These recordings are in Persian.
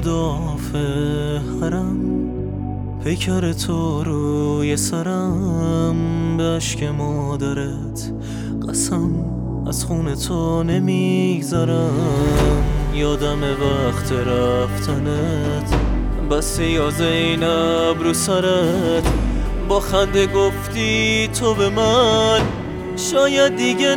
مدافع حرم، پیکر تو روی سرم، به اشک مادرت قسم از خون تو نمیگذرم. یادم وقت رفتنت بسی یا زینب رو سرت، با خنده گفتی تو به من شاید دیگه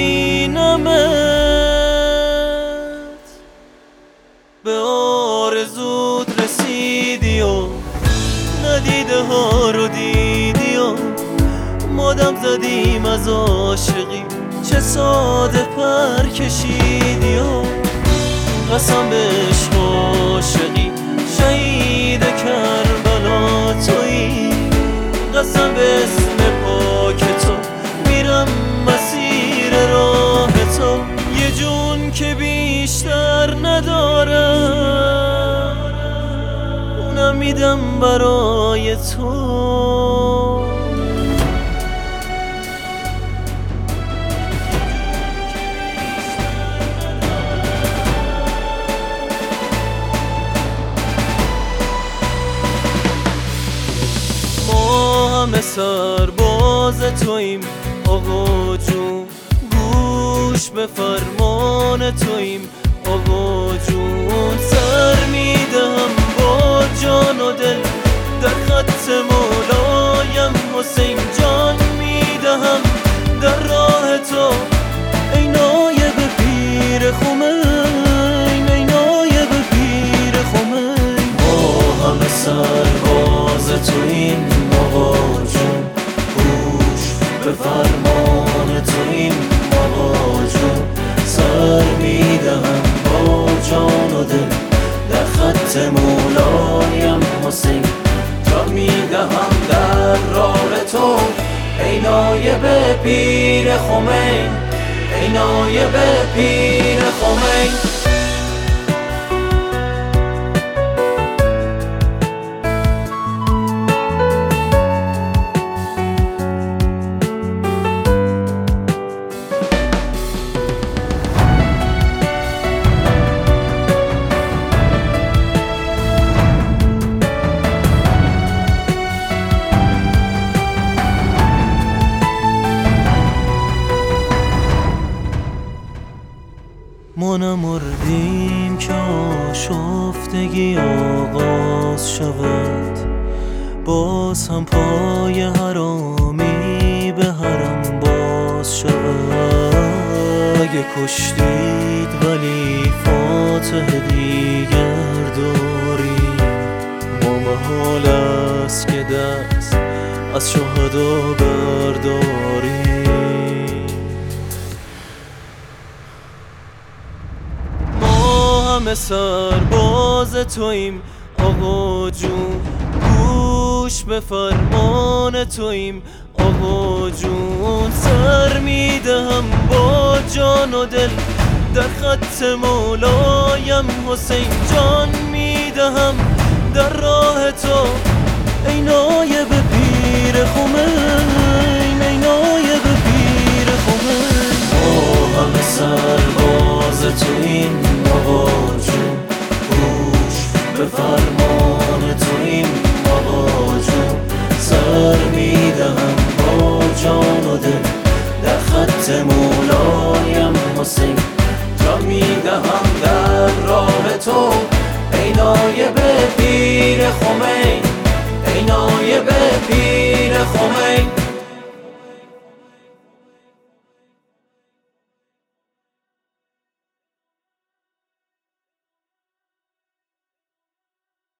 نبینمت. به آرزوت رسیدی و ندیده ها رو دیدی و مادم زدیم از عاشقی، چه ساده پر کشیدی و قسم به عشق عاشقی، شهید کربلا تویی. قسم به اسم پاک تو میرم مسیر راه تو، یه جون که بیشتر ندارم اونم میدم برای تو. همه سرباز توییم آقا جون، گوش به فرمان توییم آقا جون. سر میدهم با جان و دل در خط مولایم، حسین جان میدهم در راه تو ای نایب پیر خمین، ای نایب پیر خمین. ما همه سرباز توییم آقا جون، گوش به فرمان توییم آقا جون. سر میدهم با جان و دل در خط مولایم، حسین جان میدهم در راه تو ای نایب پیر خمین، ای نایب پیر خمین. ما نمردیم که آشفتگی آغاز شود، باز هم پای حرامی به حرم باز شود. اگه کشتید ولی فاتح دیگر داری، ما محال است که دست از شهدا برداری. همه سرباز توییم آقا جون، گوش به فرمان توییم آقا جون. سر میدهم با جان و دل در خط مولایم، حسین جان میدهم در راه تو ای نایب پیر خمین، ای نایب پیر خمین. ما همه سرباز توییم آقا جون، گوش به فرمان توییم آقا جون. سر میدهم با جان و دل در خط مولایم، حسین جان میدهم در راه تو ای نایب